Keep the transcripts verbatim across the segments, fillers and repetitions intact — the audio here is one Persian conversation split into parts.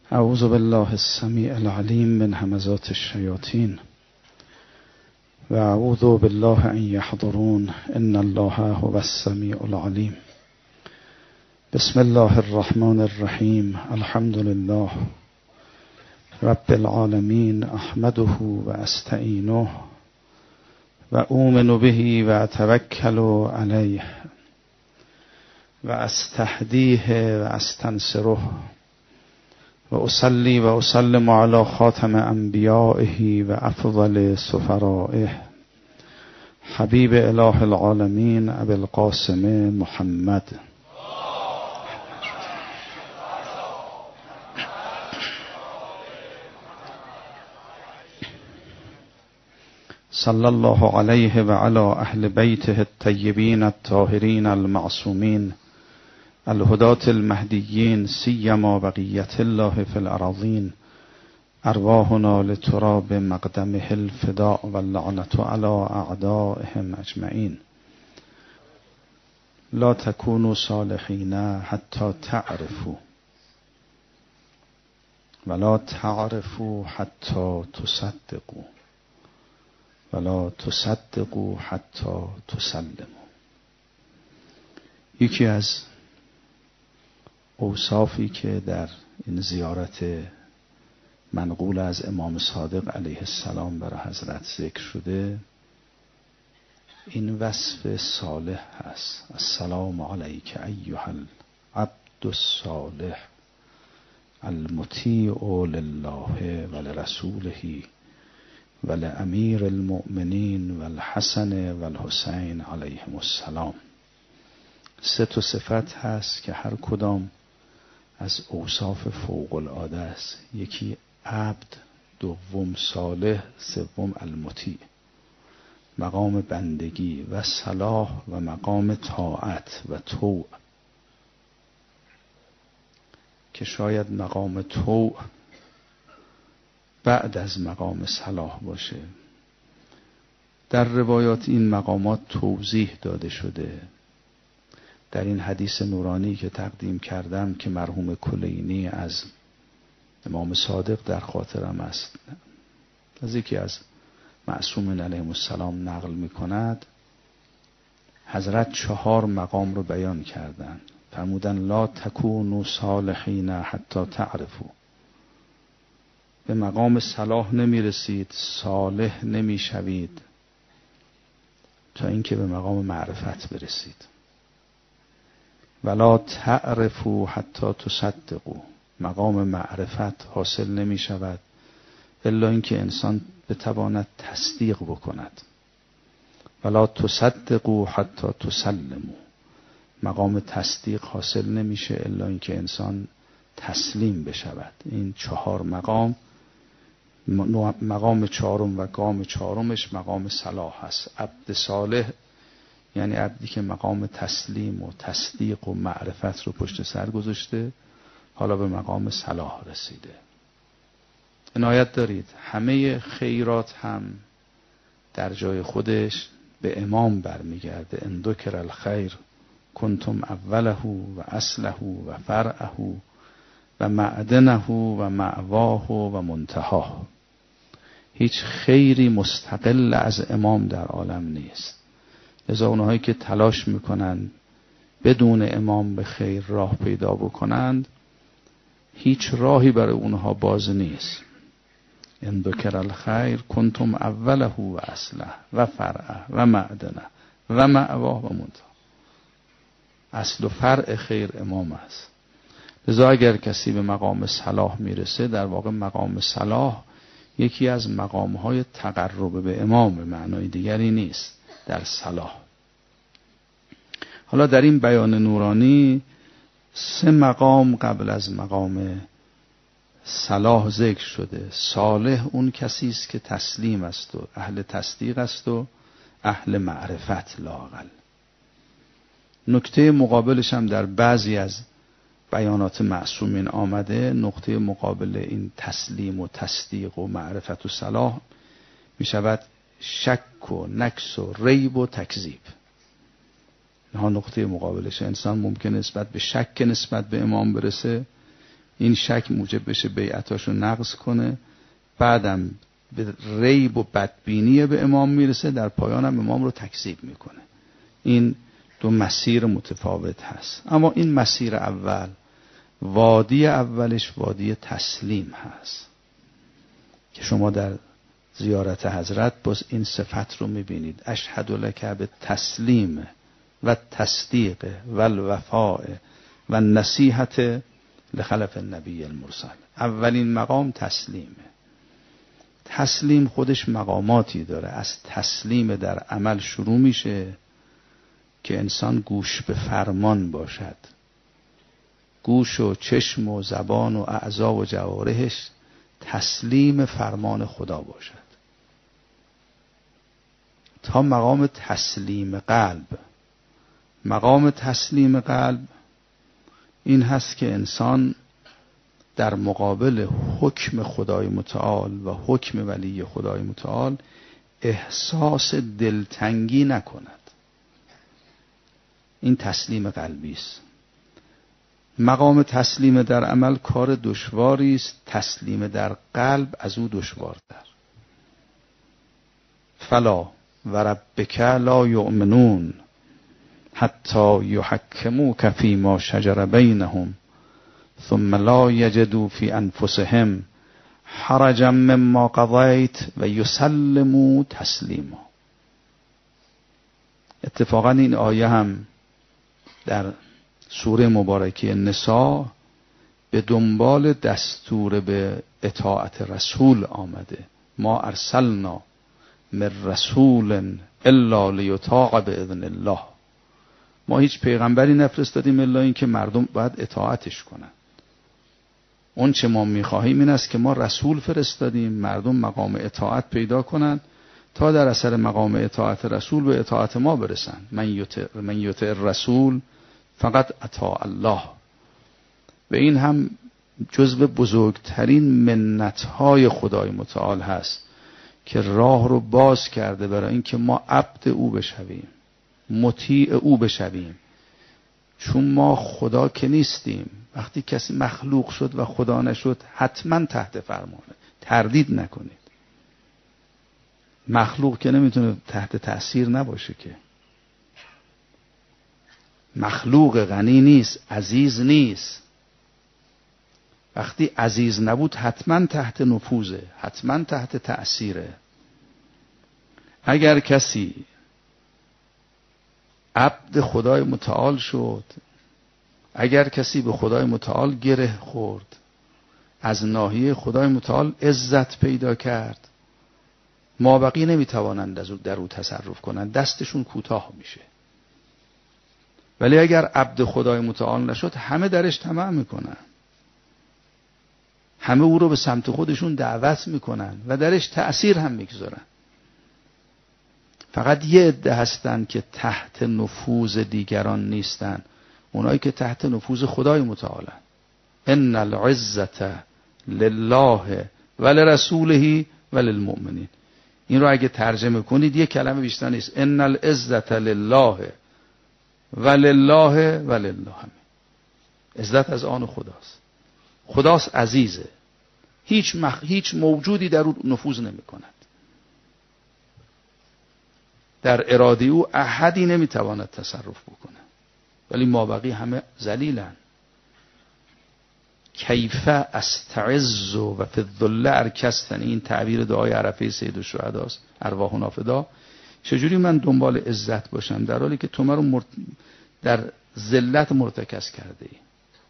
اعوذ بالله السمیع العلیم من همزات الشیاطین و اعوذ بالله ان یحضرون ان الله هو السمیع العلیم. بسم الله الرحمن الرحیم. الحمد لله رب العالمین. احمده و استعینه و اؤمن به و اتوکل علیه و استهدیه و استنصره و اصلی و اسلم علی خاتم انبیائه و افضل سفرائه حبیب اله العالمین ابی القاسم محمد. صلی الله علیه و علی اهل بیته الطیبین الطاهرین المعصومین الهداة المهدیین سیما بقیة الله فی الأراضین. ارواحنا لتراب مقدمه الفداء واللعنة علی اعدائهم اجمعین. لا تکونوا صالحین حتی تعرفوا ولا تعرفوا حتی تصدقوا ولا تصدقوا حتی تسلموا. یکی از اوصافی که در این زیارت منقول از امام صادق علیه السلام برای حضرت ذکر شده این وصف صالح هست. السلام علیک ایها العبد الصالح المطیع لله و لرسوله و لامیر المؤمنین و الحسن و الحسین علیهم السلام. سه تا صفت هست که هر کدام از اوصاف فوق العاده است. یکی عبد، دوم صالح، سوم المطیع. مقام بندگی و صلاح و مقام طاعت و طوع که شاید مقام طوع بعد از مقام صلاح باشه. در روایات این مقامات توضیح داده شده. در این حدیث نورانی که تقدیم کردم که مرحوم کلینی از امام صادق در خاطرم است، از یکی از معصومین علیهم السلام نقل می کند، حضرت چهار مقام رو بیان کردند. فرمودن لا تکونوا صالحین حتی تعرفوا. به مقام صلاح نمی رسید، صالح نمی شوید تا اینکه به مقام معرفت برسید. ولا تعرفوا حتی تصدقوا. مقام معرفت حاصل نمی شود الا اینکه انسان بتواند تصدیق بکند. ولا تصدقوا حتی تسلموا. مقام تصدیق حاصل نمیشه الا اینکه انسان تسلیم بشود. این چهار مقام، مقام چهارم و گام چهارمش مقام صلاح هست. عبد صالح یعنی عبدی که مقام تسلیم و تصدیق و معرفت رو پشت سر گذاشته، حالا به مقام صلاح رسیده. عنایت دارید همه خیرات هم در جای خودش به امام برمیگرده. ان ذکر الخیر کنتم اوله و اصله و فرعه و معدنه و مأواه و منتهاه. هیچ خیری مستقل از امام در عالم نیست. لذا اونهایی که تلاش میکنند بدون امام به خیر راه پیدا بکنند، هیچ راهی برای اونها باز نیست. ان ذکر الخیر کنتم اوله و اصله و فرعه و معدنه و مأواه و منتهاه. اصل و فرع خیر امام است. لذا اگر کسی به مقام صلاح میرسه، در واقع مقام صلاح یکی از مقامهای تقرب به امام، به معنای دیگری نیست در صلاح. حالا در این بیان نورانی سه مقام قبل از مقام صلاح ذکر شده. صالح اون کسی است که تسلیم است و اهل تصدیق است و اهل معرفت لااقل. نکته مقابلش هم در بعضی از بیانات معصومین آمده. نقطه مقابل این تسلیم و تصدیق و معرفت و صلاح می شود شک و نکس و ریب و تکذیب. اینها نقطه مقابلش. انسان ممکن نسبت به شک نسبت به امام برسه، این شک موجب بشه بیعتاشو نقض کنه، بعدم به ریب و بدبینی به امام میرسه، در پایانم امام رو تکذیب میکنه. این دو مسیر متفاوت هست. اما این مسیر اول، وادی اولش وادی تسلیم هست که شما در زیارت حضرت باز این صفت رو میبینید. اشهد لک به تسلیم و تصدیق و الوفاء و نصیحت لخلف النبی المرسل. اولین مقام تسلیمه. تسلیم خودش مقاماتی داره. از تسلیم در عمل شروع میشه که انسان گوش به فرمان باشد، گوش و چشم و زبان و اعضا و جوارحش تسلیم فرمان خدا باشد، تا مقام تسلیم قلب. مقام تسلیم قلب این هست که انسان در مقابل حکم خدای متعال و حکم ولی خدای متعال احساس دلتنگی نکند. این تسلیم قلبی است. مقام تسلیم در عمل کار دشواری است، تسلیم در قلب از او دشوارتر. فلا و ربک لا یؤمنون حتی یحکموک فیما شجر بینهم ثم لا یجدوا فی انفسهم حرجا مما قضیت و یسلموا تسلیما. اتفاقا این آیه هم در سوره مبارکه نساء به دنبال دستور به اطاعت رسول آمده. ما ارسلنا من رسول الا لیطاع باذن الله. ما هیچ پیغمبری نفرستادیم الا این که مردم باید اطاعتش کنن. اون چه ما میخواهیم این است که ما رسول فرستادیم مردم مقام اطاعت پیدا کنن تا در اثر مقام اطاعت رسول به اطاعت ما برسن. من یطع من یطع الرسول فقط اطاع الله. و این هم جزو بزرگترین منتهای خدای متعال هست که راه رو باز کرده برای اینکه ما عبد او بشویم، مطیع او بشویم. چون ما خدا که نیستیم، وقتی کسی مخلوق شد و خدا نشد حتما تحت فرمانه، تردید نکنید. مخلوق که نمیتونه تحت تأثیر نباشه که. مخلوق غنی نیست، عزیز نیست. وقتی عزیز نبود حتما تحت نفوذه، حتما تحت تأثیره. اگر کسی عبد خدای متعال شد، اگر کسی به خدای متعال گره خورد، از ناحیه خدای متعال عزت پیدا کرد، مابقی نمیتوانند در او تصرف کنند، دستشون کوتاه میشه. ولی اگر عبد خدای متعال نشد همه درش طمع میکنن، همه او رو به سمت خودشون دعوت میکنن و درش تأثیر هم میگذارن. فقط یه عده هستن که تحت نفوذ دیگران نیستن، اونایی که تحت نفوذ خدای متعالن. ان العزة لله ولرسوله وللمؤمنین. این رو اگه ترجمه کنید یه کلمه بیشتر نیست. ان العزة لله ولله ولله. همین عزت از آن خداست. خداست عزیزه، هیچ مخ... هیچ موجودی در او نفوذ نمی کند. در اراده او احدی نمی تواند تصرف بکنه، ولی مابقی همه ذلیلن. کیف استعز و فی الذل ارکستنی، این تعبیر دعای عرفه سید الشهدا است، ارواحنا فدا. چجوری من دنبال عزت باشم در حالی که تو من رو مرت... در ذلت مرتکز کرده ای؟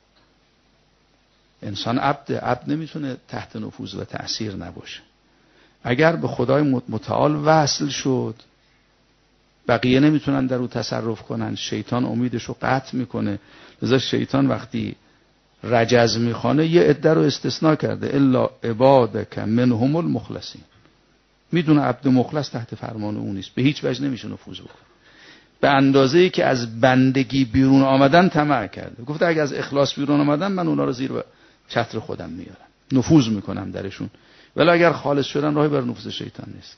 انسان عبد، عبد نمیتونه تحت نفوذ و تأثیر نباشه. اگر به خدای متعال وصل شد بقیه نمیتونن در او تصرف کنن، شیطان امیدش رو قطع میکنه. لذا شیطان وقتی رجز میخوانه یه عده رو استثناء کرده، الا عبادک منهم المخلصین. میدونه عبد مخلص تحت فرمان او نیست، به هیچ وجه نمیشه نفوذ بکنه. به اندازه‌ای که از بندگی بیرون آمدن طمع کرده، گفته اگه از اخلاص بیرون آمدن من اونا رو زیر چتر خودم میارم، نفوذ میکنم درشون. ولی اگر خالص شدن راهی بر نفوذ شیطان نیست.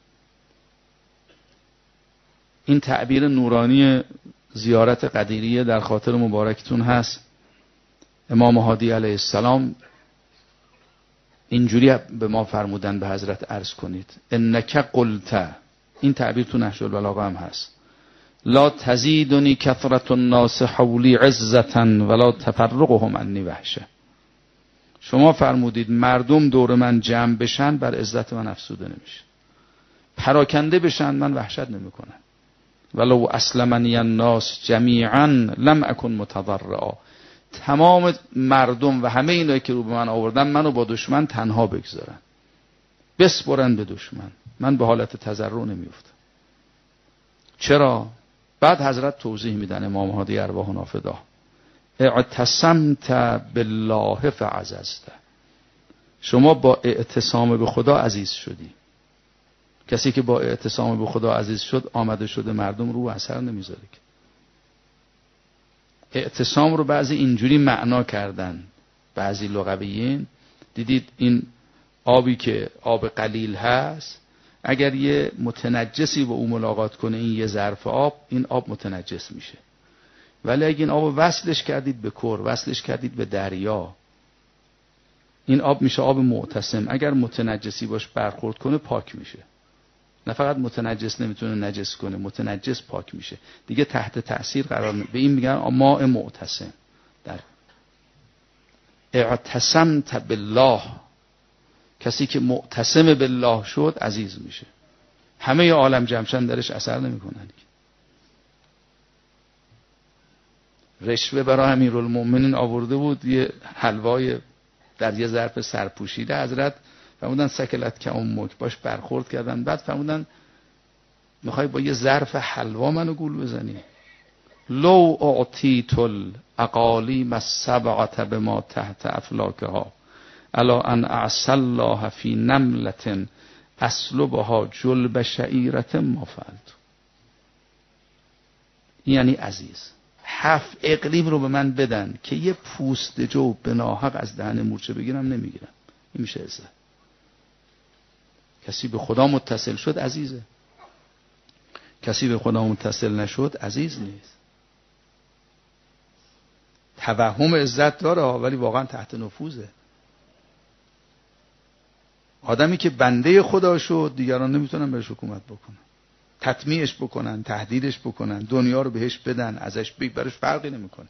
این تعبیر نورانی زیارت قدیریه در خاطر مبارکتون هست امام هادی علیه السلام اینجوری به ما فرمودن به حضرت عرض کنید انک قلت، این تعبیر تو نهج البلاغه هم هست، لا تزیدنی کثرت الناس حولی عزتا ولا تفرقهم عنی وحشه. شما فرمودید مردم دور من جمع بشن بر عزت من افسوده نمیشه، پراکنده بشن من وحشت نمیکنم. ولو اسلمنی الناس جمیعا لم اکن متضرعا، تمام مردم و همه اینایی که رو به من آوردن منو با دشمن تنها بگذارن، بسپرن به دشمن، من به حالت تضرع نمیفتم. چرا؟ بعد حضرت توضیح میدن امام هادی ارواحنا فدا، اعتصمت بالله فعززت، شما با اعتصام به خدا عزیز شدی. کسی که با اعتصام به خدا عزیز شد آمده شده مردم رو اثر نمیذاره. اعتصام رو بعضی اینجوری معنا کردن، بعضی لغویین، دیدید این آبی که آب قلیل هست اگر یه متنجسی با او ملاقات کنه این یه ظرف آب، این آب متنجس میشه. ولی اگه این آب وصلش کردید به کور، وصلش کردید به دریا، این آب میشه آب معتصم. اگر متنجسی باش برخورد کنه پاک میشه. نه فقط متنجس نمیتونه نجس کنه، متنجس پاک میشه دیگه، تحت تأثیر قرار می... به این میگن ماء معتصم. در اعتصمت بالله، کسی که معتصم بالله شد عزیز میشه، همه عالم جمشن درش اثر نمیکنن. رشوه برای امیرالمومنین آورده بود یه حلوای در یه ظرف سرپوشیده، حضرت فرمودن سکلت که امک، باش برخورد کردن، بعد فرمودن میخوای با یه ظرف حلوا منو گول بزنی؟ لو اعطیت الاقالیم السبعة بما تحت افلاکها الا ان اعصی الله فی نملة اسلبها جلب شعیرة ما فعلت. یعنی عزیز، هفت اقلیم رو به من بدن که یه پوست جو به ناحق از دهن مورچه بگیرم نمیگیرم. این میشه عزت. کسی به خدا متصل شد عزیزه، کسی به خدا متصل نشد عزیز نیست. توهم عزت داره ولی واقعا تحت نفوذه. آدمی که بنده خدا شد دیگران نمیتونن بهش حکومت بکنن، تطمیعش بکنن، تهدیدش بکنن، دنیا رو بهش بدن، ازش بگیرن، برش فرقی نمیکنه.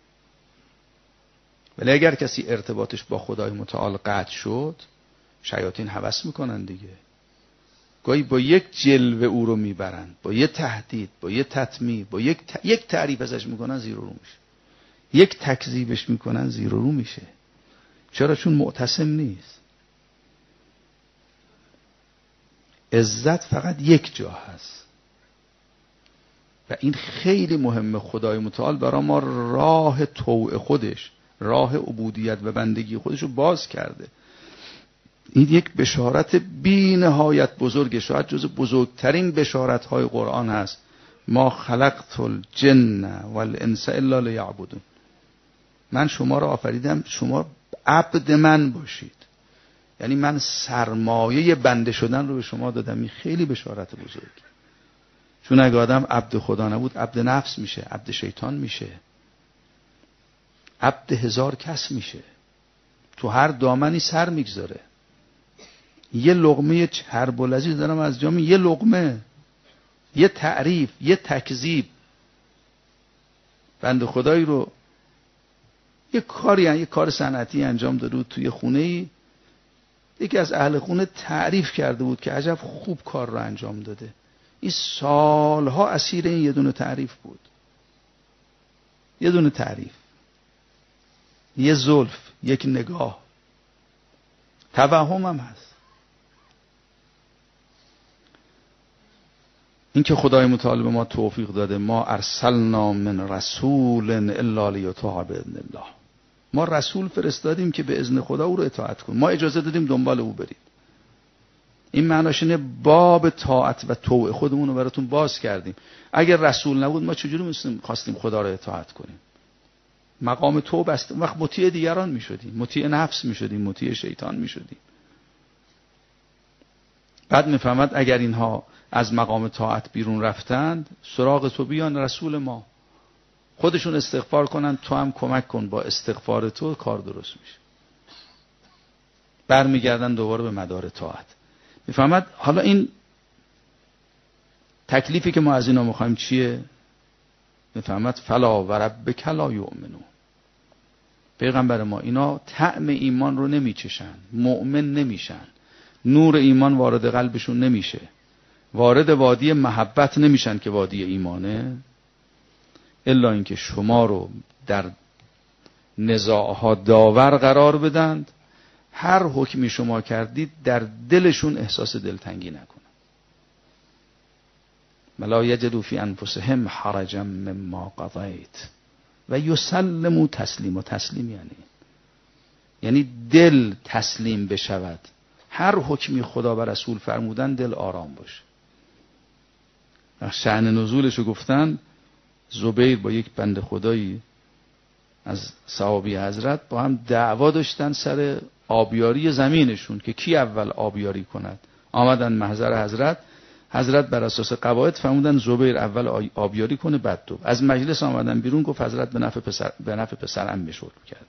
ولی اگر کسی ارتباطش با خدای متعال قطع شد، شیاطین هوس میکنن دیگه، گاهی با یک جلوه او رو میبرن، با یک تهدید، با یک تطمیع، با یک ت... یک تعریف ازش میکنن زیر و رو میشه، یک تکذیبش میکنن زیر و رو میشه. چرا؟ چون معتصم نیست. عزت فقط یک جا هست و این خیلی مهمه. خدای متعال برای ما راه طوع خودش، راه عبودیت و بندگی خودش رو باز کرده. این یک بشارت بی نهایت بزرگه، شاید جز بزرگترین بشارت های قرآن هست. ما خلقت الجن والانس الا لیعبدون، من شما را آفریدم شما عبد من باشید. یعنی من سرمایه بنده شدن رو به شما دادم. این خیلی بشارت بزرگی، چون اگه آدم عبد خدا نبود عبد نفس میشه، عبد شیطان میشه، عبد هزار کس میشه، تو هر دامنی سر میگذاره. یه لقمه چرب و لذیذ دارم از جامی، یه لقمه، یه تعریف، یه تکذیب. بنده خدایی رو یه کاری، یه کار صنعتی انجام داده بود توی خونه‌ای، یکی از اهل خونه تعریف کرده بود که عجب خوب کار رو انجام داده. این سالها اسیر این یه دونه تعریف بود، یه دونه تعریف، یه زلف، یک نگاه. توهم هم هست. این که خدای متعال به ما توفیق داده، ما ارسلنا من رسول الا لیطاع باذن الله، ما رسول فرستادیم که به اذن خدا او رو اطاعت کنیم، ما اجازه دادیم دنبال او برید. این معناش اینه باب طاعت و طوع خودمون رو براتون باز کردیم. اگر رسول نبود ما چجوری می‌خواستیم خواستیم خدا رو اطاعت کنیم؟ مقام طوع بست، وقت مطیع دیگران میشدیم، مطیع نفس میشدیم، مطیع شیطان میشدیم. بعد میفهمد اگر اینها از مقام طاعت بیرون رفتند، سراغ تو بیان رسول ما. خودشون استغفار کنن، تو هم کمک کن با استغفار تو کار درست میشه. برمیگردن دوباره به مدار طاعت. میفهمد؟ حالا این تکلیفی که ما از اینا میخوایم چیه؟ میفهمد؟ فلا و ربک لا یؤمنون. پیغمبر ما اینا طعم ایمان رو نمیچشن، مؤمن نمیشن، نور ایمان وارد قلبشون نمیشه، وارد وادی محبت نمیشن که وادی ایمانه، الا اینکه شما رو در نزاعها داور قرار بدند، هر حکمی شما کردید در دلشون احساس دلتنگی نکنن. ولا یجدوا فی انفسهم حرجا مما قضیت و یسلموا تسلیما. تسلیم یعنی یعنی دل تسلیم بشود، هر حکمی خدا و رسول فرمودن دل آرام باشه. شأن نزولشو گفتن، زبیر با یک بنده خدایی از صحابی حضرت با هم دعوا داشتن سر آبیاری زمینشون که کی اول آبیاری کند. آمدن محضر حضرت، حضرت بر اساس قواعد فرمودن زبیر اول آبیاری کنه بعد تو. از مجلس آمدن بیرون، گفت حضرت به نفع پسر به نفع پسرم مشغول کرده.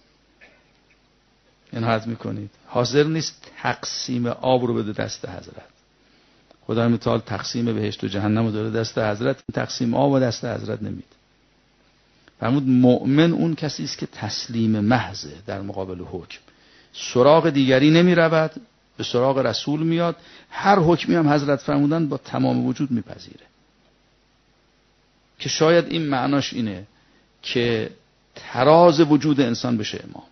این حد میکنید حاضر نیست تقسیم آب رو بده دست حضرت. خدای متعال تقسیم بهشت و جهنم رو داره دست حضرت، تقسیم آب و دست حضرت نمیده. فرمود مؤمن اون کسی است که تسلیم محضه در مقابل حکم، سراغ دیگری نمی رود، به سراغ رسول میاد، هر حکمی هم حضرت فرمودن با تمام وجود میپذیره. که شاید این معناش اینه که تراز وجود انسان بشه امام.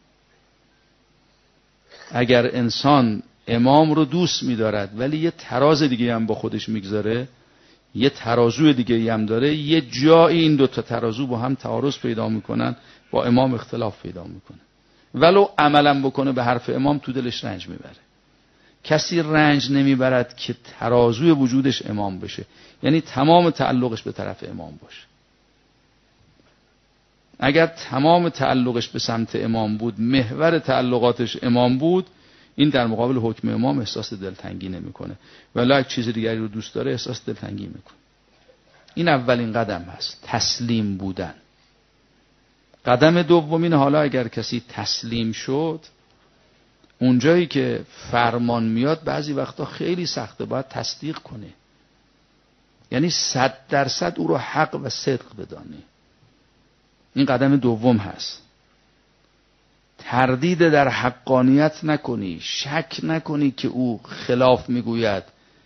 اگر انسان امام رو دوست می‌دارد ولی یه تراز دیگه هم با خودش میگذاره، یه ترازوی دیگه هم داره، یه جایی این دو تا ترازو با هم تعارض پیدا میکنن، با امام اختلاف پیدا میکنه، ولو عملا بکنه به حرف امام تو دلش رنج میبره. کسی رنج نمیبرد که ترازوی وجودش امام بشه، یعنی تمام تعلقش به طرف امام باشه. اگر تمام تعلقش به سمت امام بود، محور تعلقاتش امام بود، این در مقابل حکم امام احساس دلتنگی نمیکنه، ولی اگه چیز دیگری رو دوست داره احساس دلتنگی میکنه. این اولین قدم هست، تسلیم بودن. قدم دومین، حالا اگر کسی تسلیم شد، اونجایی که فرمان میاد بعضی وقتا خیلی سخته، باید تصدیق کنه، یعنی صد درصد او رو حق و صدق بدانه. این قدم دوم هست. تردید در حقانیت نکنی، شک نکنی که او خلاف میگوید،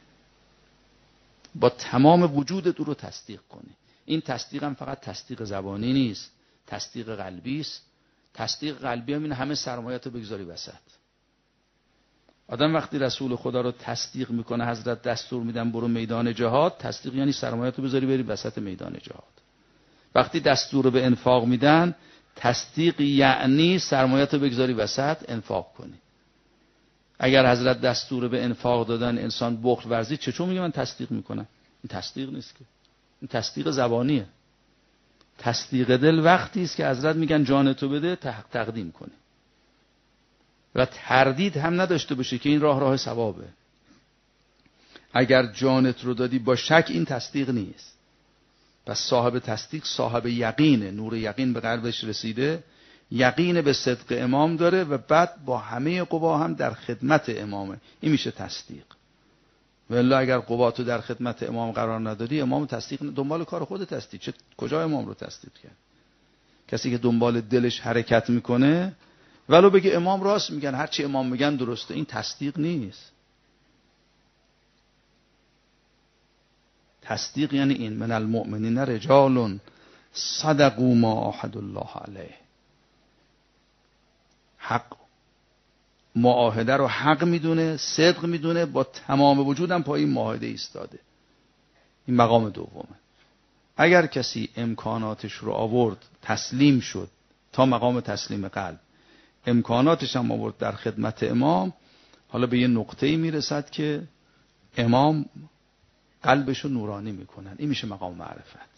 با تمام وجودت او رو تصدیق کنی. این تصدیق هم فقط تصدیق زبانی نیست، تصدیق قلبی است. تصدیق قلبی هم این همه سرمایت رو بگذاری وسط. آدم وقتی رسول خدا رو تصدیق میکنه، حضرت دستور میدن برو میدان جهاد، تصدیق یعنی سرمایت رو بذاری بری وسط میدان جهاد. وقتی دستور به انفاق میدن، تصدیق یعنی سرمایت رو بگذاری وسط انفاق کنی. اگر حضرت دستور به انفاق دادن انسان بخل ورزید، چطور میگه من تصدیق میکنم؟ این تصدیق نیست که، این تصدیق زبانیه. تصدیق دل وقتی است که حضرت میگن جان تو بده تقدیم کنی و تردید هم نداشته باشه که این راه راه ثوابه. اگر جانت رو دادی با شک، این تصدیق نیست. پس صاحب تصدیق صاحب یقینه، نور یقین به قلبش رسیده، یقین به صدق امام داره و بعد با همه قوا هم در خدمت امامه. این میشه تصدیق. والله اگر قواتو در خدمت امام قرار ندادی، امام تصدیق دنبال کار خودت هستی، چه کجا امام رو تصدیق کرد؟ کسی که دنبال دلش حرکت میکنه ولو بگه امام راست میگن، هر چی امام میگن درسته، این تصدیق نیست. تصدیق یعنی این، من المؤمنین رجال صدقوا ما عاهدوا الله علیه. حق معاهده رو حق میدونه، صدق میدونه، با تمام وجودم پای این معاهده ایستاده. این مقام دومه. اگر کسی امکاناتش رو آورد، تسلیم شد تا مقام تسلیم قلب، امکاناتش هم آورد در خدمت امام، حالا به یه نقطه‌ای میرسد که امام قلبشو نورانی میکنن. این میشه مقام معرفت.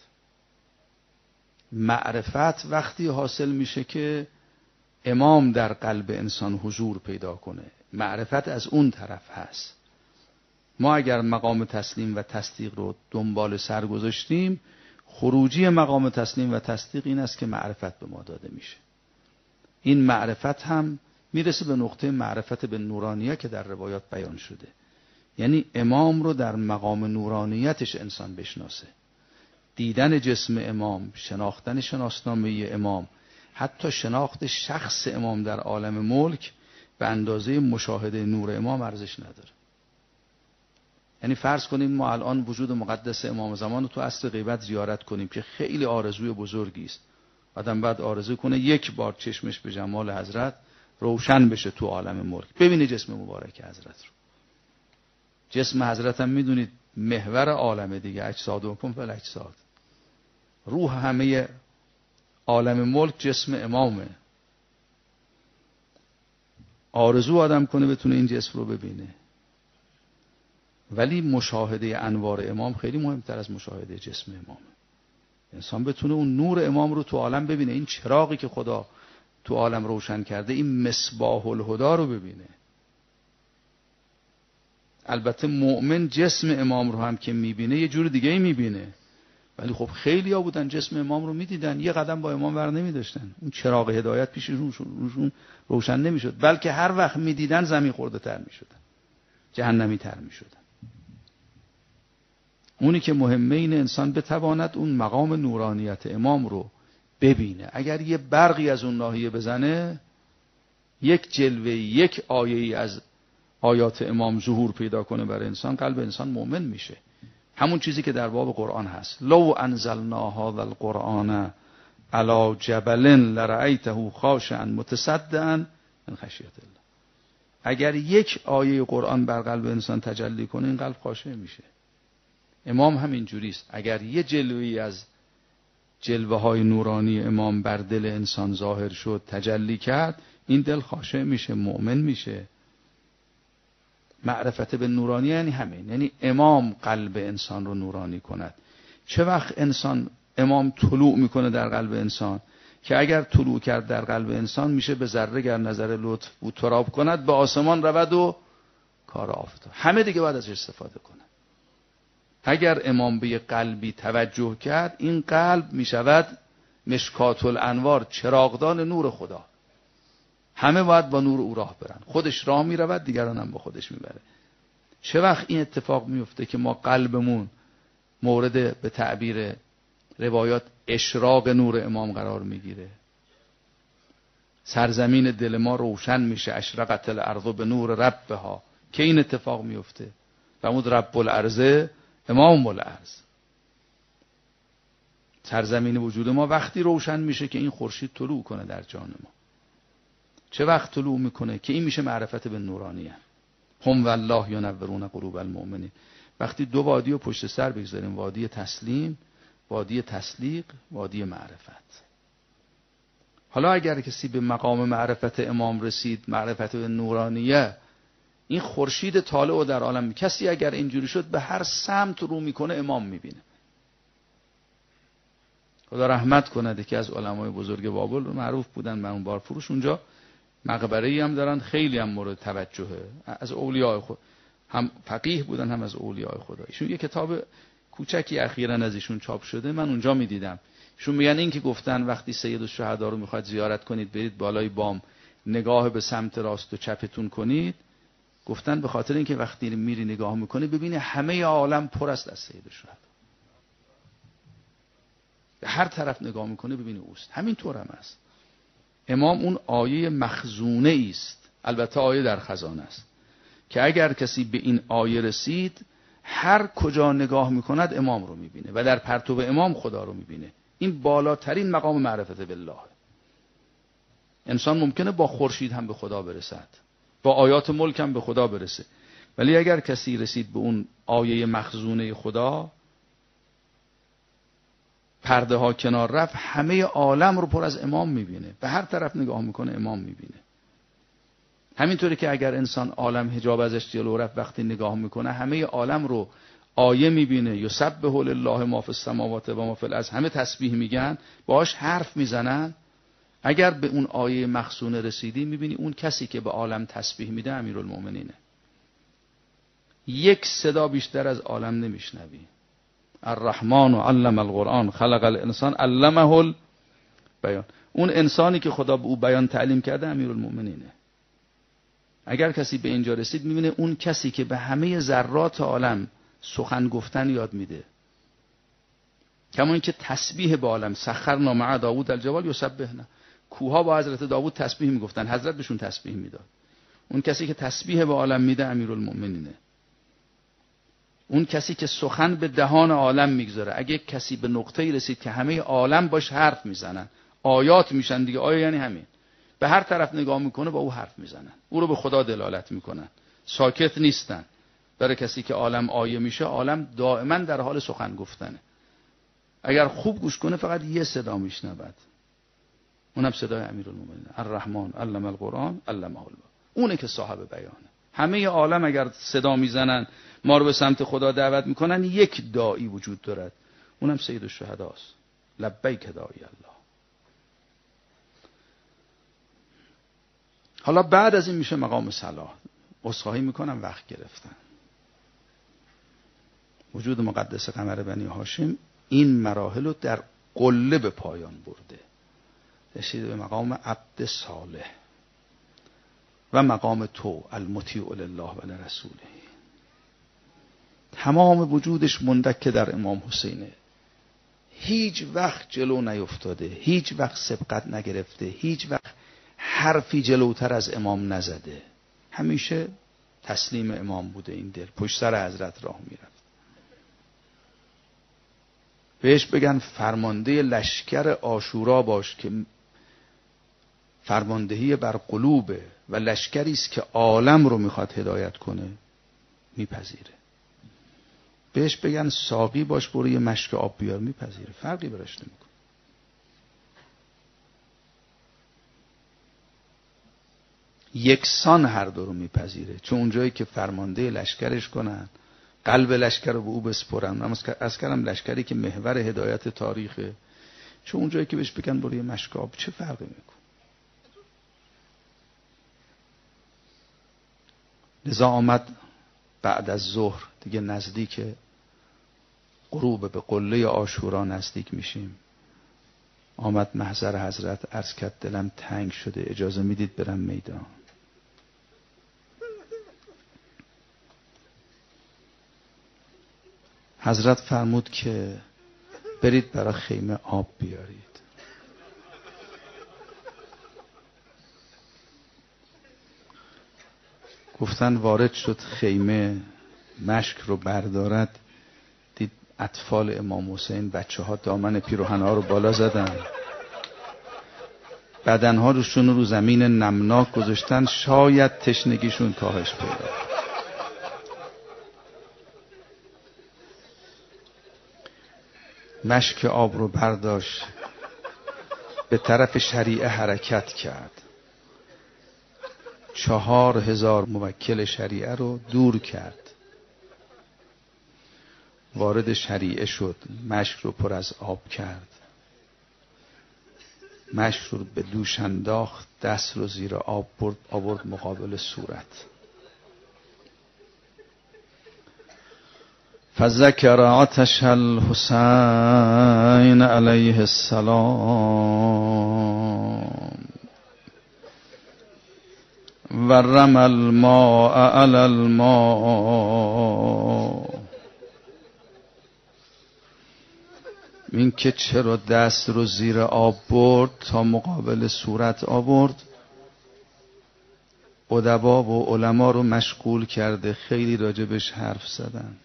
معرفت وقتی حاصل میشه که امام در قلب انسان حضور پیدا کنه. معرفت از اون طرف هست. ما اگر مقام تسلیم و تصدیق رو دنبال سر گذاشتیم، خروجی مقام تسلیم و تصدیق این است که معرفت به ما داده میشه. این معرفت هم میرسه به نقطه معرفت به نورانیه که در روایات بیان شده. یعنی امام رو در مقام نورانیتش انسان بشناسه. دیدن جسم امام، شناختن شناسنامه امام، حتی شناخت شخص امام در عالم ملک به اندازه مشاهده نور امام ارزش نداره. یعنی فرض کنیم ما الان وجود مقدس امام زمان رو تو عصر غیبت زیارت کنیم که خیلی آرزوی بزرگی است. آدم بعد آرزو کنه یک بار چشمش به جمال حضرت روشن بشه تو عالم ملک، ببینه جسم مبارک حضرت رو. جسم حضرت هم میدونید محور عالم دیگه، اجسادکم فی الاجساد. روح همه عالم ملک جسم امامه. آرزو آدم کنه بتونه این جسم رو ببینه. ولی مشاهده انوار امام خیلی مهمتر از مشاهده جسم امامه. انسان بتونه اون نور امام رو تو عالم ببینه، این چراغی که خدا تو عالم روشن کرده، این مصباح الهدی رو ببینه. البته مؤمن جسم امام رو هم که میبینه یه جور دیگه میبینه، ولی خب خیلی ها بودن جسم امام رو میدیدن یه قدم با امام ور نمیداشتن، اون چراغ هدایت پیششون روشون روشن نمیشد، بلکه هر وقت میدیدن زمین خورده تر میشدن، جهنمی تر میشدن. اونی که مهمه اینه انسان بتواند اون مقام نورانیت امام رو ببینه. اگر یه برقی از اون ناحیه بزنه، یک جلوه، یک آیه از آیات امام ظهور پیدا کنه برای انسان، قلب انسان مؤمن میشه. همون چیزی که در باب قرآن هست، لو انزلنا هذا القرآن علی جبل لرأیته خاشعا متصدعا من خشیت الله. اگر یک آیه قرآن بر قلب انسان تجلی کنه، این قلب خاشع میشه. امام هم اینجوری است. اگر یه جلوه‌ای از جلوه های نورانی امام بر دل انسان ظاهر شد، تجلی کرد، این دل خاشع میشه، مؤمن میشه. معرفت به نورانی یعنی همین، یعنی امام قلب انسان رو نورانی کند. چه وقت انسان امام طلوع میکنه در قلب انسان که اگر طلوع کرد در قلب انسان میشه به ذره گر نظر لطف بود تراب کند به آسمان رود و کار آفتاب، همه دیگه باید ازش استفاده کنه. اگر امام به قلبی توجه کرد، این قلب میشود مشکات الانوار، چراغدان نور خدا. همه باید با نور او راه برن، خودش راه میرود، دیگران هم با خودش میبره. چه وقت این اتفاق میفته که ما قلبمون مورد به تعبیر روایات اشراق نور امام قرار میگیره، سرزمین دل ما روشن میشه، اشرقت الارض به نور ربها، که این اتفاق میفته. فرمود رب الارض امام الارض. سرزمین وجود ما وقتی روشن میشه که این خورشید طلوع کنه در جان ما. چه وقت طلوع میکنه که این میشه معرفت به نورانیه. هم والله ینورون قلوب المؤمنین. وقتی دو وادی رو پشت سر بگذاریم، وادی تسلیم، وادی تصدیق، وادی معرفت. حالا اگر کسی به مقام معرفت امام رسید، معرفت به نورانیه، این خورشید طالع در عالم، کسی اگر اینجوری شد به هر سمت رو میکنه امام میبینه. خدا رحمت کنه که از علمای بزرگ بابل معروف بودن به اون بار فروش، اونجا مقبره‌ای هم دارن خیلی هم مورد توجهه، از اولیاء خود، هم فقیه بودن هم از اولیاء خدا. ایشون یه کتاب کوچکی اخیراً از ایشون چاپ شده، من اونجا میدیدم. ایشون میگن این که گفتن وقتی سید الشهدا رو میخواد زیارت کنید برید بالای بام نگاه به سمت راست و چپتون کنید، گفتن به خاطر اینکه وقتی میری نگاه میکنی ببینی همه عالم پر است از سید الشهدا. به هر طرف نگاه میکنه ببینی اوست. همین طور هم است. امام اون آیه مخزونه است، البته آیه در خزانه است، که اگر کسی به این آیه رسید هر کجا نگاه میکند امام رو میبینه و در پرتو امام خدا رو میبینه. این بالاترین مقام معرفت بالله. انسان ممکنه با خورشید هم به خدا برسد، با آیات ملک هم به خدا برسه، ولی اگر کسی رسید به اون آیه مخزونه خدا، پرده ها کنار رفت، همه عالم رو پر از امام میبینه، به هر طرف نگاه میکنه امام میبینه. همینطوری که اگر انسان عالم حجاب ازش جلو رفت، وقتی نگاه میکنه همه عالم رو آیه میبینه. یسبح لله ما فی السماوات و ما فی الارض، همه تسبیح میگن، باهاش حرف میزنن. اگر به اون آیه مخزونه رسیدی میبینی اون کسی که به عالم تسبیح میده امیرالمومنینه. یک صدا بیشتر از عالم نمیشنوی. الرحمن علم القرآن خلق الانسان علمه البیان. اون انسانی که خدا به او بیان تعلیم کرده امیرالمؤمنینه. اگر کسی به اینجا رسید میبینه اون کسی که به همه ذرات عالم سخن گفتن یاد میده، کما اینکه تسبیح به عالم، سخرنا مع داوود الجبال یسبحن، کوها با حضرت داوود تسبیح میگفتن، حضرت بهشون تسبیح میداد. اون کسی که تسبیح به عالم میده امیرالمؤمنینه. اون کسی که سخن به دهان عالم میگذاره. اگه کسی به نقطه‌ای رسید که همه عالم باش حرف میزنن، آیات میشن دیگه، آیه یعنی همین، به هر طرف نگاه میکنه با او حرف میزنن، او رو به خدا دلالت میکنن، ساکت نیستن. برای کسی که عالم آیه میشه، عالم دائما در حال سخن گفتنه. اگر خوب گوش کنه فقط یه صدا میشنود، اونم صدای امیرالمومنین الرحمن علم القرآن علمه البیان. اونه که صاحب بیانه. همه عالم اگر صدا میزنن ما رو به سمت خدا دعوت میکنن، یک داعی وجود دارد، اونم سید الشهداست. لبیک داعی الله. حالا بعد از این میشه مقام صلاح. عذرخواهی میکنم وقت گرفتم. وجود مقدس قمر بنی هاشم این مراحل رو در قله به پایان برده، رسیده به مقام عبد صالح و مقام تو المطیع لله و لرسوله. تمام وجودش مندک در امام حسینه. هیچ وقت جلو نیفتاده، هیچ وقت سبقت نگرفته، هیچ وقت حرفی جلوتر از امام نزده. همیشه تسلیم امام بوده. این دل پشت سر حضرت راه میرفت. بهش بگن فرمانده لشکر عاشورا باش که فرماندهی بر قلوبه و لشکری است که عالم رو میخواد هدایت کنه، میپذیره. بهش بگن ساقی باش برو یه مشک آب بیار، میپذیره، فرقی براش نمیکنه. یکسان هر دو رو میپذیره، چون اونجایی که فرمانده لشکرش کنن، قلب لشکر رو به او بسپرن. اما از کردم لشکری که محور هدایت تاریخه، چون اونجایی که بهش بگن برو یه مشک آب، چه فرقی میکنه؟ لذا آمد بعد از ظهر، دیگه نزدیک غروب، به قله عاشورا نزدیک میشیم، آمد محضر حضرت، عرض کرد دلم تنگ شده، اجازه میدید برم میدان. حضرت فرمود که برید برای خیمه آب بیارید. گفتن وارد شد خیمه، مشک رو بردارد، دید اطفال امام حسین، بچه ها دامن پیراهن ها رو بالا زدن، بدنها روشون رو زمین نمناک گذاشتن، شاید تشنگیشون کاهش پیدا. مشک آب رو برداشت، به طرف شریعه حرکت کرد، چهار هزار موکل شریعه رو دور کرد، وارد شریعه شد، مشک رو پر از آب کرد، مشک رو به دوش انداخت، دست رو زیر آب برد، آورد مقابل صورت. فذکر آتش الحسین علیه السلام و رمى الماء علی الماء. این که چرا دست رو زیر آب برد تا مقابل صورت آورد، ادبا و علما رو مشغول کرده، خیلی راجبش حرف زدن،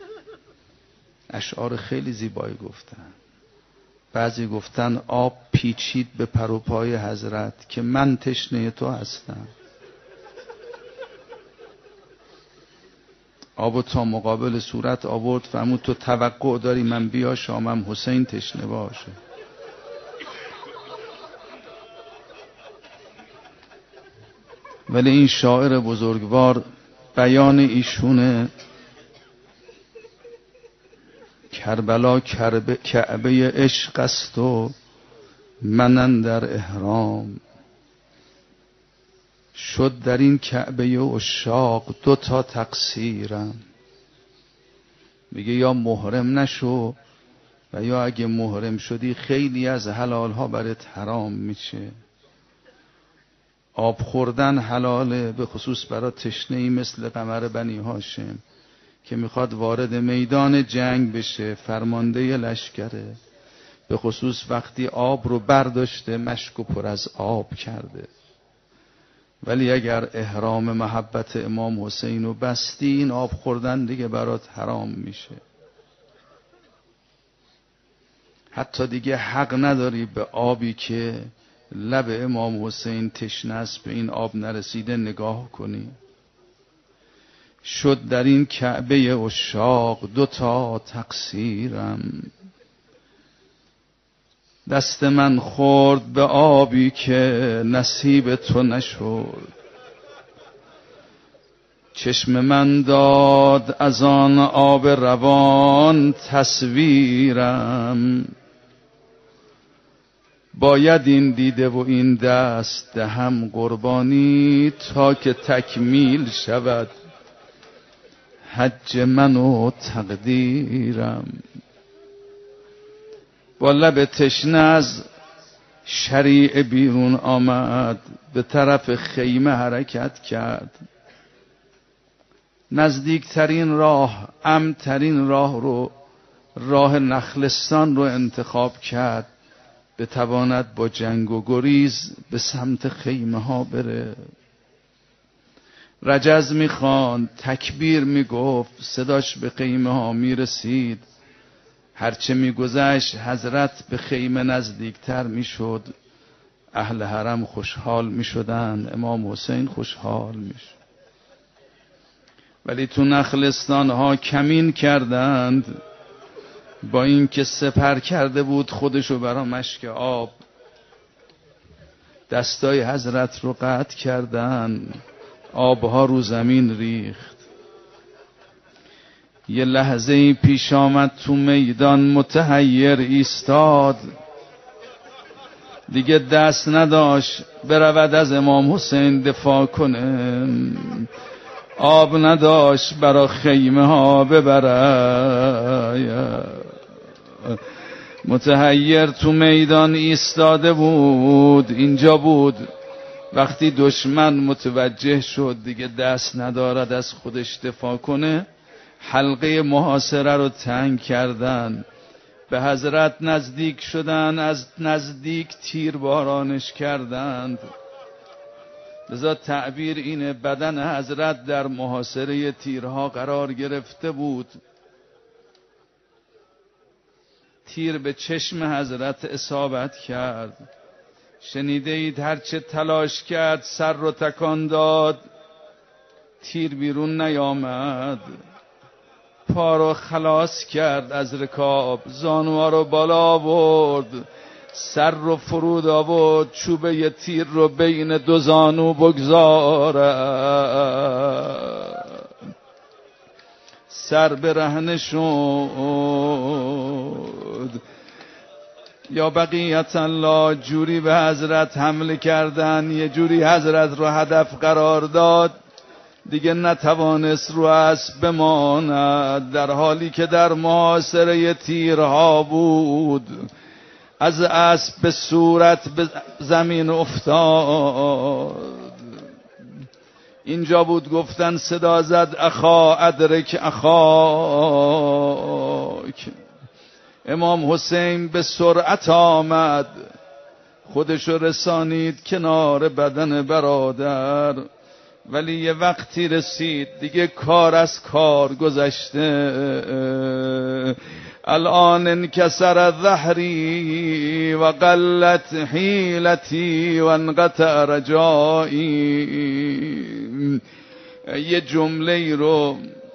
اشعار خیلی زیبایی گفتن. بعضی گفتن آب پیچید به پر و پای حضرت که من تشنه تو هستم، آب تا مقابل صورت آورد، فرمود تو توقع داری من بیا شامم حسین تشنه باشه. ولی این شاعر بزرگوار بیان ایشونه، کربلا کعبه عشق است و من اندر احرام، شد در این کعبه عشاق دو تا تقصیرم، میگه یا محرم نشو و یا اگه محرم شدی خیلی از حلال ها برات حرام میشه. آب خوردن حلاله، به خصوص برای تشنه‌ای مثل قمر بنی هاشم که میخواد وارد میدان جنگ بشه، فرمانده لشکره، به خصوص وقتی آب رو برداشته مشک و پر از آب کرده. ولی اگر احرام محبت امام حسین رو بستی، این آب خوردن دیگه برات حرام میشه. حتی دیگه حق نداری به آبی که لب امام حسین تشنه است به این آب نرسیده نگاه کنی. شد در این کعبه عشاق دوتا تقصیرم، دست من خورد به آبی که نصیب تو نشد، چشم من داد از آن آب روان تصویرم، باید این دیده و این دست دهم قربانی تا که تکمیل شود حج من و تقدیرم. با لب تشنه از شریع بیرون آمد، به طرف خیمه حرکت کرد. نزدیکترین راه، امن‌ترین راه رو، راه نخلستان رو انتخاب کرد، بتواند با جنگ و گریز به سمت خیمه ها بره. رجز میخواند، تکبیر میگفت، صداش به خیمه ها میرسید. هرچه میگذشت حضرت به خیمه نزدیکتر میشد، اهل حرم خوشحال میشدن، امام حسین خوشحال میشد. ولی تو نخلستان ها کمین کردند، با اینکه سپر کرده بود خودشو برا مشک آب، دستای حضرت رو قطع کردن، آبها رو زمین ریخت. یه لحظه پیش آمد تو میدان متحیر ایستاد، دیگه دست نداشت برود از امام حسین دفاع کنه، آب نداشت برا خیمه ها ببره. متحیر تو میدان ایستاده بود. اینجا بود وقتی دشمن متوجه شد دیگه دست ندارد از خودش دفاع کنه، حلقه محاصره رو تنگ کردن، به حضرت نزدیک شدن، از نزدیک تیر بارانش کردند. لذا تعبیر اینه بدن حضرت در محاصره تیرها قرار گرفته بود. تیر به چشم حضرت اصابت کرد. شنیده اید هرچه تلاش کرد سر رو تکان داد، تیر بیرون نیامد. پا رو خلاص کرد از رکاب، زانوها رو بالا برد، سر رو فرود آورد، چوبه ی تیر رو بین دو زانو بگذارد، سر برهنه شد. یا بقیت الله جوری به حضرت حمله کردن، یه جوری حضرت رو هدف قرار داد دیگه نتوانست رو اسب بماند، در حالی که در محاصره تیرها بود. از اسب به صورت به زمین افتاد. اینجا بود گفتن صدا زد اخا ادرک اخاک. امام حسین به سرعت آمد، خودشو رسانید کنار بدن برادر. ولی یه وقتی رسید دیگه کار از کار گذشته. الان انکسر ظهری و قلت حیلتی و انقطع رجایی. یه جمله رو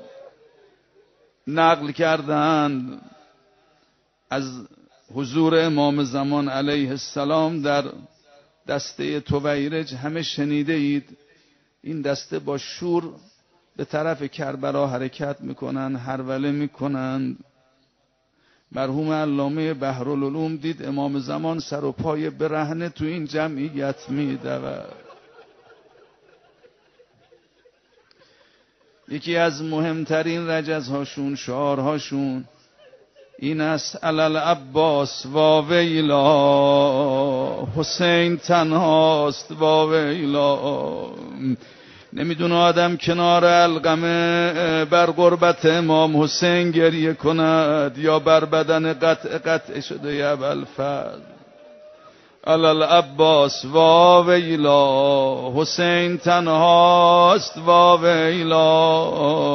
نقل کردند از حضور امام زمان علیه السلام در دسته تویرج، همه شنیده اید. این دسته با شور به طرف کربلا حرکت میکنن، هروله میکنن. مرحوم علامه بحرالعلوم دید امام زمان سر و پای برهنه تو این جمعیت میدود. یکی از مهمترین رجزهاشون، شعارهاشون این است: علل عباس و ویلا، حسین تنهاست و ویلا. نمیدونه آدم کنار القمه بر قربت امام حسین گریه کند یا بر بدن قطع قطع شده ی ابوالفضل. علل عباس و ویلا، حسین تنهاست و ویلا.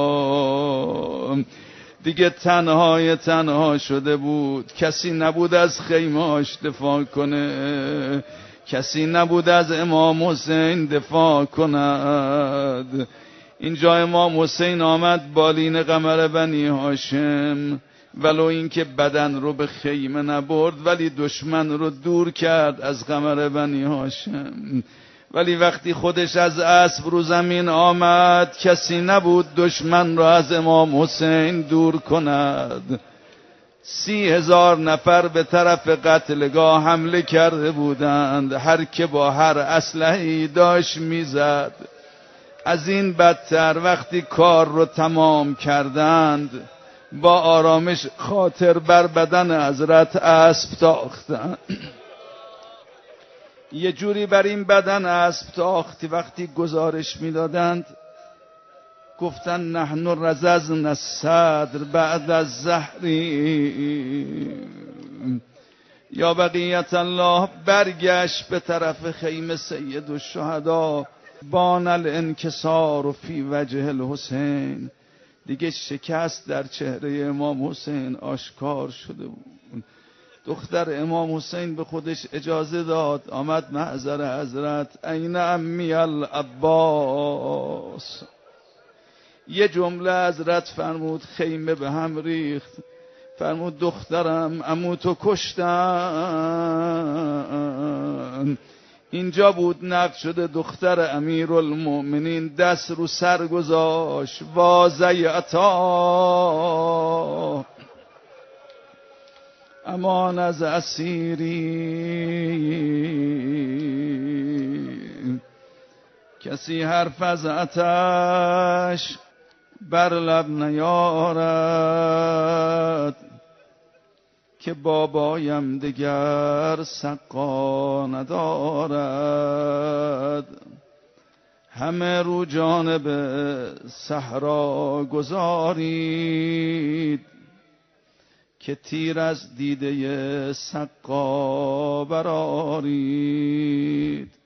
دیگه تنهای تنها شده بود، کسی نبود از خیمه‌اش دفاع کنه، کسی نبود از امام حسین دفاع کند. اینجا امام حسین آمد بالین قمر بنی هاشم، ولو اینکه بدن رو به خیمه نبرد ولی دشمن رو دور کرد از قمر بنی هاشم. ولی وقتی خودش از اسب رو زمین آمد، کسی نبود دشمن را از امام حسین دور کند. سی هزار نفر به طرف قتلگاه حمله کرده بودند، هر که با هر اسلحه‌ای داشت میزد. از این بدتر وقتی کار رو تمام کردند، با آرامش خاطر بر بدن حضرت اسب تاختند. یه جوری بر این بدن اسب تاختی وقتی گزارش میدادند، گفتن نحن رززنا الصدر بعد الزهری. یا بقیت الله برگشت به طرف خیمه سید الشهدا، بان الانکسار فی وجه الحسین. دیگه شکست در چهره امام حسین آشکار شده بود. دختر امام حسین به خودش اجازه داد، آمد محضر حضرت: این عمی العباس. یه جمله حضرت فرمود، خیمه به هم ریخت. فرمود دخترم، عمو تو کشتن. اینجا بود نقد شده دختر امیرالمؤمنین دست رو سر گذاشت: واضیعتا، امان از اسیری. کسی حرف از آتش بر لب نیارد، که بابایم دگر سقا ندارد. همه رو جانب صحرا گذارید، که تیر از دیده سقا برارید.